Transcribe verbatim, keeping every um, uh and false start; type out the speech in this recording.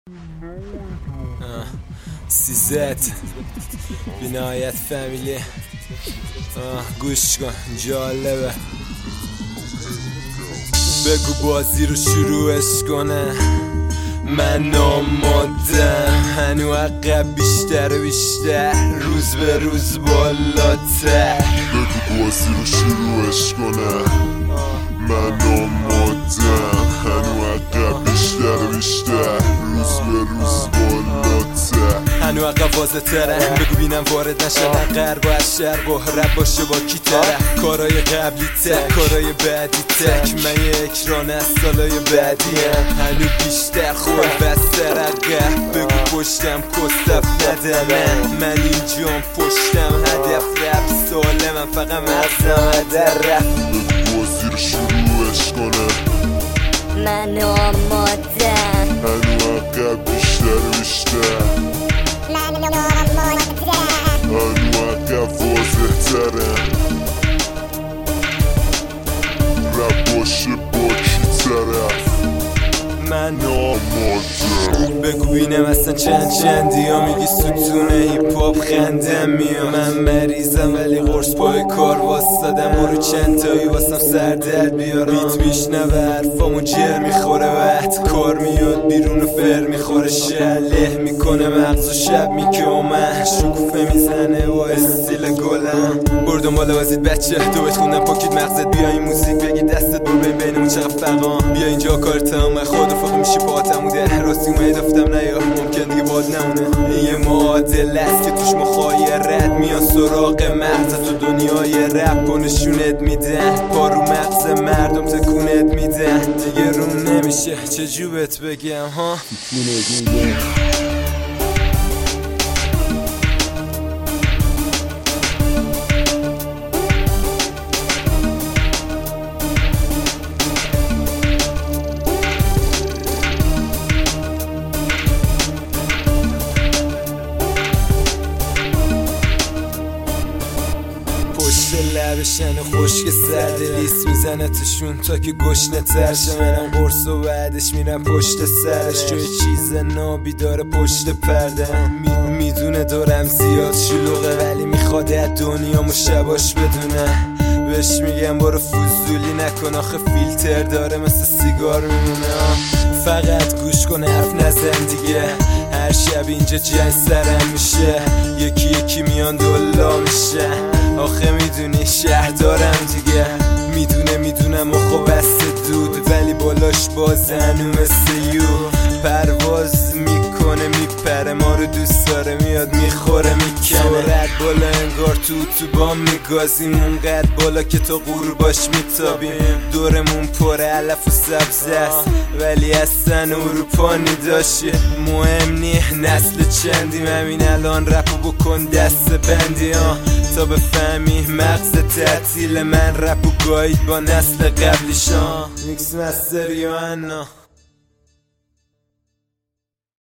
سیزت بینایت فامیلی گوش کن جالبه. بگو بازی رو شروعش کنه، من آمادم هنو عقب بیشتر و بیشتر، روز به روز بالاتر. بگو بازی رو شروعش کنه، من آمادم هنو عقب بیشتر و بیشتر، روز به روز بالاتر. هنو عقب واضح تره، بگو بینم وارد نشدن غرب و از شرق و رب باشه با کی تره. کارای قبلی تک، کارای بعدی تک، من یه اکران از سالای بعدیم. هنو بیشتر خور بستر عقب، بگو پشتم کستف ندنه، من اینجام پشتم هدف رب سالمم، فقط مغزم هدر رفت. بگو بازی رو شروعش کنه، من آمادم هنو عقب بیشتر و بیشتر، من آمادم هنو عقب واضح تره، رب باشه با کی طرف، من آمادم. بگو بینم اصلا چند چندی ها میگی ستونه هیپ هاپ خندم میام. من مریضم ولی قرص پای کار واسدادم، برو چند تایی واسم سر درد بیارم. بیت میشنوه حرفامو جر میخوره، وقت کار میاد بیرون و فر میخوره، شله میکنه مغز و شب میکومه، شکوفه میزنه و استیل گلم. بردم بالا وزید بچه تو بهت خوندم پاکید مغزت، بیا این موزیک بگی دستت بر بین بینمون چقدر فرقام. بیا اینجا کار تمامه، خود فاقی میشی پاتموده، راستی اومد دفتم نیا ممکن دیگه باد نمونه. یه معادل است که توش مخایر رد میان سراغ مغزت و دنیای رپ و نشونت میدن، پارو مغز مردم تکونت میدن. دیگه روم نمیشه چجوبت بگم ها. لبشن و خشک سرده لیست میزنه تشون تا که گشنه ترشه. منم قرص و بعدش میرم پشت سرش، جای چیز نابی داره پشت پرده. می میدونه دارم زیاد شلوغه ولی میخواد از دنیامو شباش بدونه. بهش میگم برو فضولی نکن آخه فیلتر داره مثل سیگار میمونه. فقط گوش کن حرف نزن دیگه، هر شب اینجا جنگ سرم میشه، یکی یکی میان دولا میشه. آخه میدونی شهر دارم دیگه، میدونه میدونم و خب بست دود ولی بالاش باز هنو مثل یو پرواز میکنه میپره، ما رو دوست داره میاد میخوره میکنه. رد بالا انگار تو تو بام میگازیم، اونقدر بالا که تا غور باش میتابیم. دورمون پر علف و سبز است ولی اصلا اروپانی داشتی مهم نیه. نسل چندیم همین الان رپو بکن دست بندی ها، تا بفهمی مغز تعطیل من رپو گاید با نسل قبلیشان. میکس مستر یوانا.